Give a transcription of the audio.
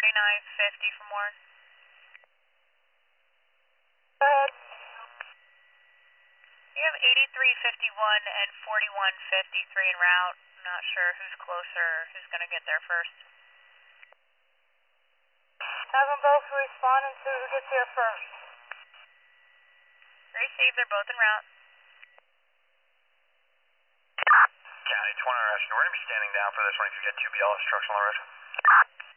4950 from Warren. Go ahead. You have 8351 and 4153 en route. I'm not sure who's closer, who's going to get there first. Have them both respond and see who gets here first. Receive, they're both en route. County 20 Rush, we're going to be standing down for this one if you get 2BL obstruction on the road.